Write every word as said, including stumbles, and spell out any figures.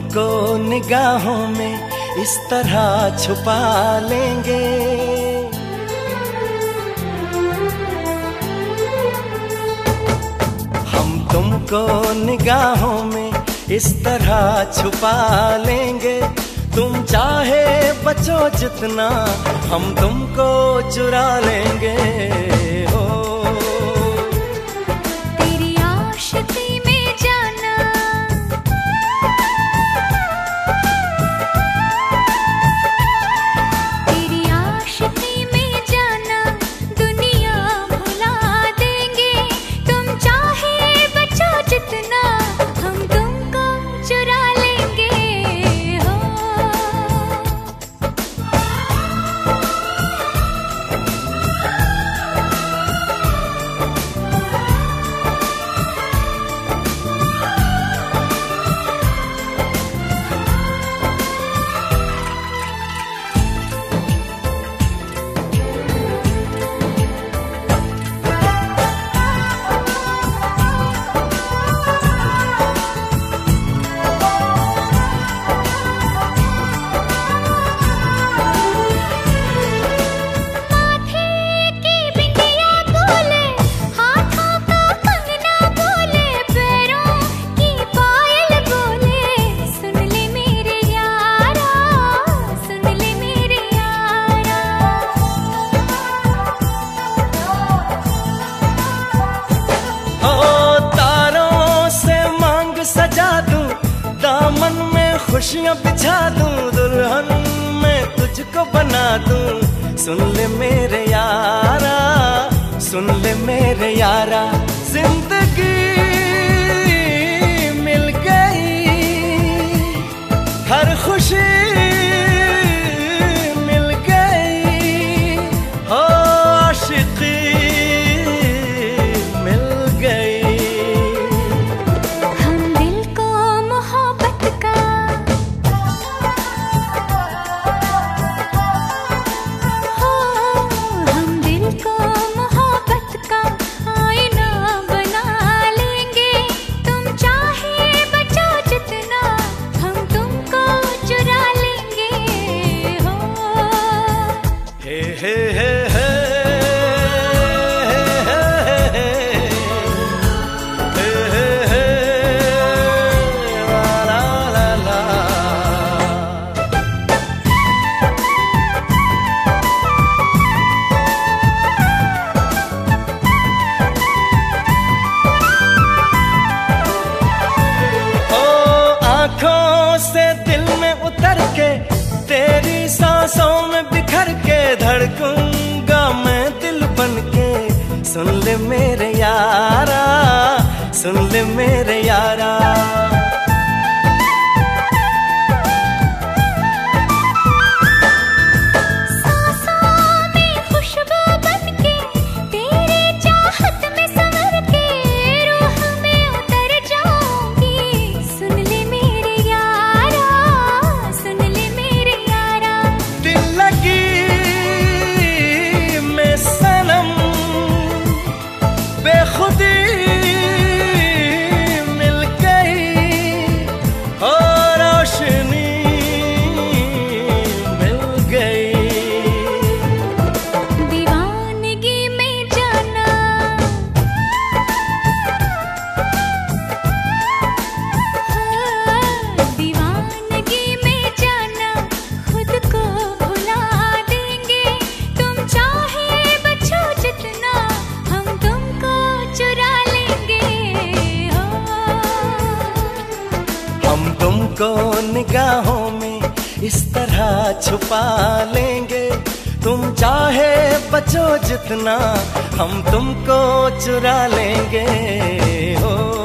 तुमको निगाहों में इस तरह छुपा लेंगे। हम तुमको निगाहों में इस तरह छुपा लेंगे। तुम चाहे बचो जितना, हम तुमको चुरा लेंगे। हो तेरी आशिकी में जाना, तेरी आशिकी में जाना, दुनिया भुला देंगे। तुम चाहे बचो जितना, हम तुमको चुरा लेंगे। हो खुशियाँ बिछा दूं, दुल्हन मैं तुझको बना दूं। सुन ले मेरे यारा, सुन ले मेरे यारा, जिंदगी मिल गई, हर खुशी मिल गई। हो आशिकी मिल गई। हम दिल को मोहब्बत का, तेरी सांसों में बिखर के धड़कूंगा मैं दिल बन के। सुन ले मेरे यारा, सुन ले मेरे यारा, बेखुदी मिल गई, और रोशनी मिल गई। दीवानगी में जाना, हाँ, दीवानगी में जाना, खुद को भुला देंगे। तुम चाहे बचो जितना, हम तुमको चुरा लेंगे। हो हम तुमको निगाहों में इस तरह छुपा लेंगे। तुम चाहे बचो जितना, हम तुमको चुरा लेंगे। हो